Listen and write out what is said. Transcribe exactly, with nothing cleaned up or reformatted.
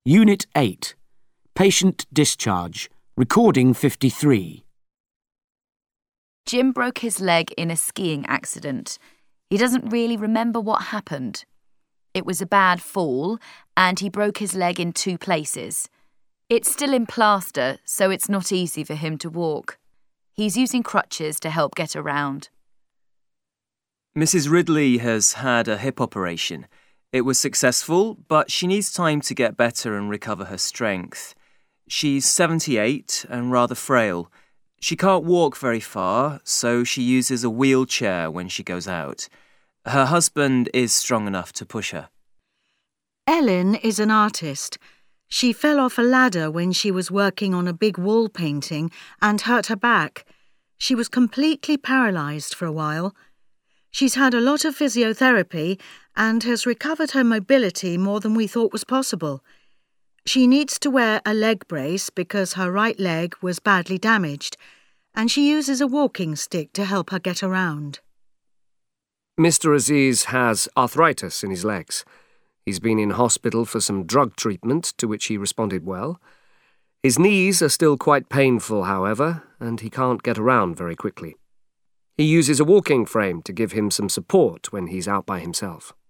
Unit eight. Patient discharge. Recording fifty-three. Jim broke his leg in a skiing accident. He doesn't really remember what happened. It was a bad fall, and he broke his leg in two places. It's still in plaster, so it's not easy for him to walk. He's using crutches to help get around. Missus Ridley has had a hip operation. It was successful, but she needs time to get better and recover her strength. She's seventy-eight and rather frail. She can't walk very far, so she uses a wheelchair when she goes out. Her husband is strong enough to push her. Ellen is an artist. She fell off a ladder when she was working on a big wall painting and hurt her back. She was completely paralysed for a while. She's had a lot of physiotherapy and has recovered her mobility more than we thought was possible. She needs to wear a leg brace because her right leg was badly damaged, and she uses a walking stick to help her get around. Mister Aziz has arthritis in his legs. He's been in hospital for some drug treatment, to which he responded well. His knees are still quite painful, however, and he can't get around very quickly. He uses a walking frame to give him some support when he's out by himself.